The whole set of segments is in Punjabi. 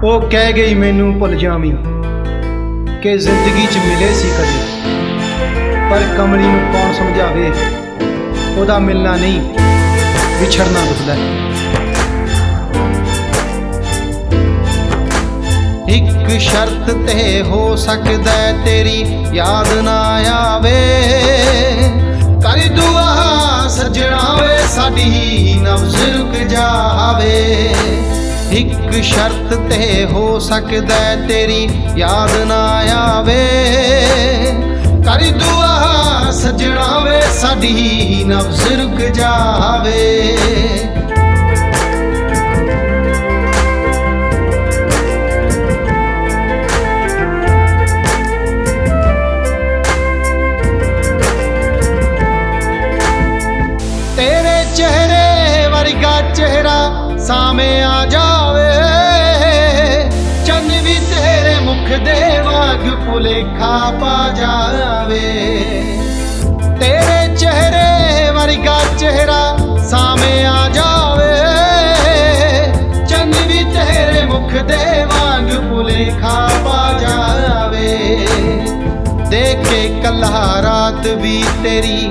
ਉਹ ਕਹਿ ਗਈ ਮੈਨੂੰ ਭੁੱਲ ਜਾਵੀਂ ਕਿ ਜ਼ਿੰਦਗੀ 'ਚ ਮਿਲੇ ਸੀ ਕਦੇ, ਪਰ ਕਮਲੀ ਨੂੰ ਕੌਣ ਸਮਝਾਵੇ ਉਹਦਾ ਮਿਲਣਾ ਨਹੀਂ ਵਿਛੜਨਾ ਦੁਖਦਾ। ਇੱਕ ਸ਼ਰਤ ਤੇ ਹੋ ਸਕਦਾ ਤੇਰੀ ਯਾਦ ਨਾ ਆਵੇ, ਕਰ ਦੁਆ ਸੱਜਣਾ ਵੇ ਸਾਡੀ ਨਬਜ਼ ਰੁਕ ਜਾਵੇ। ਇੱਕ ਸ਼ਰਤ ਤੇ ਹੋ ਸਕਦਾ ਤੇਰੀ ਯਾਦ ਨਾ ਆਵੇ, ਕਰ ਦੁਆ ਸੱਜਣਾ ਵੇ ਸਾਡੀ ਨਬਜ਼ ਰੁਕ ਜਾਵੇ। ਤੇਰੇ ਚਿਹਰੇ ਵਰਗਾ ਚਿਹਰਾ ਸਾਹਮਣੇ ਆ ਜਾਵੇ, ਚੰਨ ਵੀ ਤੇਰੇ ਮੁਖ ਦੇ ਵਾਂਗ ਭੁਲੇਖਾ ਪਾ ਜਾਵੇ। ਤੇਰੇ ਚਿਹਰੇ ਵਰਗਾ ਚਿਹਰਾ ਸਾਹਮਣੇ ਆ ਜਾਵੇ, ਚੰਨ ਵੀ ਤੇਰੇ ਮੁਖ ਦੇ ਵਾਂਗ ਭੁਲੇਖਾ ਪਾ ਜਾਵੇ। ਦੇਖ ਕੇ ਕੱਲਾ ਰਾਤ ਵੀ ਤੇਰੀ,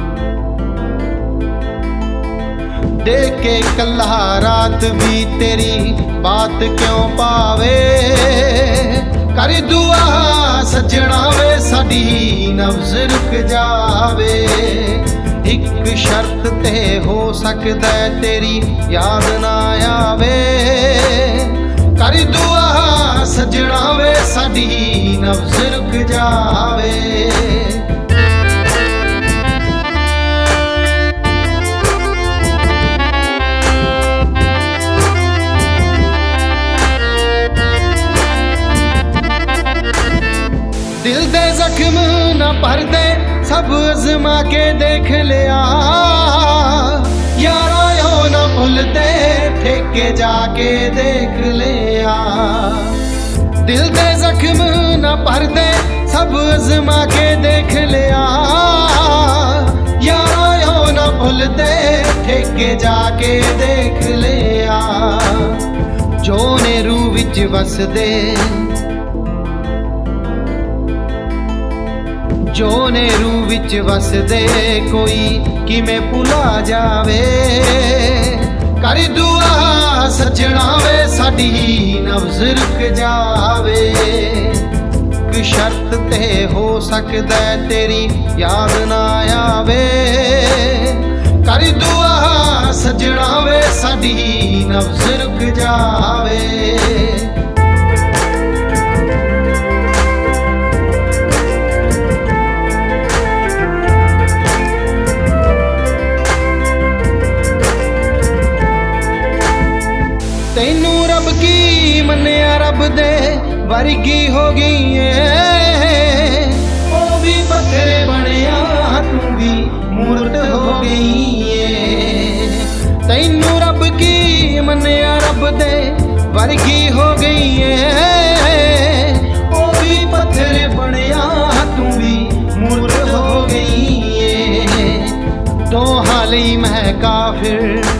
ਦੇਖ ਕੇ ਕੱਲਾ ਰਾਤ ਵੀ ਤੇਰੀ ਬਾਤ ਕਿਉਂ ਪਾਵੇ, ਕਰ ਦੁਆ ਸੱਜਣਾ ਵੇ ਸਾਡੀ ਨਬਜ਼ ਰੁਕ ਜਾਵੇ। ਇੱਕ ਸ਼ਰਤ ਤੇ ਹੋ ਸਕਦਾ ਤੇਰੀ ਯਾਦ ਨਾ ਆਵੇ, ਕਰ ਦੁਆ ਸੱਜਣਾ ਵੇ ਸਾਡੀ ਨਬਜ਼ ਰੁਕ ਜਾਵੇ। दिल दे जख्म न भर दे सब अजमा के देख लिया, यारा यो न भूलते ठेके जाके देख लिया। दिल दे जख्म न भर दे सब अजमा के देख लिया, यारा यो न भूलते ठेके जाके देख लिया। जो ने रूह विच वसदे, जो ने रूह विच वसदे कोई किमें भुला जावे, कर दुआ सजना वे साडी नब्ज़ रुक जावे। एक शर्त ते हो सकदा तेरी याद ना आवे, कर दुआ सजना वे साडी नब्ज़ रुक जावे। तैनू रब की मन्निया रब दे वर्गी हो गई है, ओ भी पत्थर बनिया तू भी मूरत हो गई है। तैनू रब की मन्निया रब दे वर्गी हो गई है, ओ भी पत्थर बनिया तू भी मूरत हो गई है। तो हाली मैं काफिर,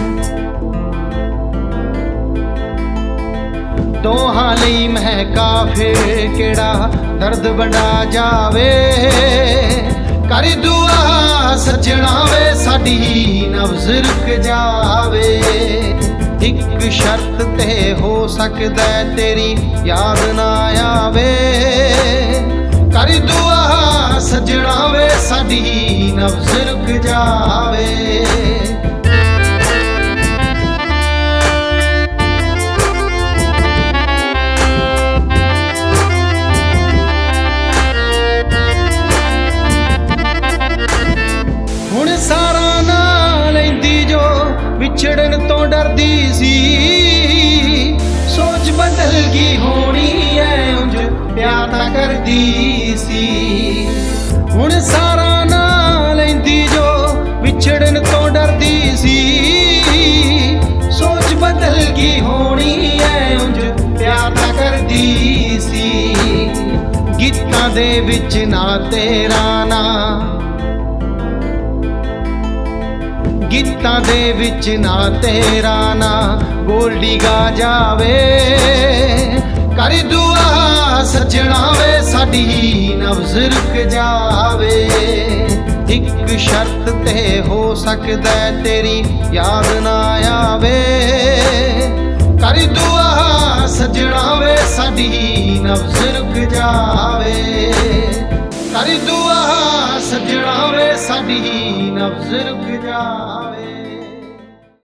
तो हाली मैं काफिर केड़ा दर्द बड़ा जावे, कर दुआ सजना वे साडी नब्ज़ रुक जावे। एक शर्त ते हो सकदा तेरी याद ना आवे, कर दुआ सजना वे साडी नब्ज़ रुक जावे। ਹੁਣ ਸਾਰਾ ਨਾ ਲੈਂਦੀ ਜੋ ਵਿਛੜਨ ਤੋਂ ਡਰਦੀ ਸੀ, ਸੋਚ ਬਦਲ ਗਈ ਹੋਣੀ ਐ ਉਂਝ ਪਿਆਰ ਤਾਂ ਕਰਦੀ ਸੀ। ਹੁਣ ਸਾਰਾ ਨਾ ਲੈਂਦੀ ਜੋ ਵਿਛੜਨ ਤੋਂ ਡਰਦੀ ਸੀ, ਸੋਚ ਬਦਲ ਗਈ ਹੋਣੀ ਐ ਉਂਝ ਪਿਆਰ ਤਾਂ ਕਰਦੀ ਸੀ। ਗੀਤਾਂ ਦੇ ਵਿੱਚ ਨਾ ਤੇਰਾ ਨਾ, गीतां दे विच ना तेरा ना गोल्डी गा जावे, ਕਰ ਦੁਆ ਸੱਜਣਾ ਵੇ ਸਾਡੀ ਨਬਜ਼ ਰੁਕ ਜਾਵੇ। ਇੱਕ ਸ਼ਰਤ ਤੇ ਹੋ ਸਕਦਾ ਤੇਰੀ ਯਾਦ ਨਾ ਆਵੇ। ਕਰ ਦੁਆ ਸੱਜਣਾ ਵੇ ਸਾਡੀ ਨਬਜ਼ ਰੁਕ ਜਾਵੇ। ਕਰ ਦੁਆ ਸੱਜਣਾ ਵੇ ਸਾਡੀ ਨਬਜ਼ ਰੁਕ ਜਾਵੇ।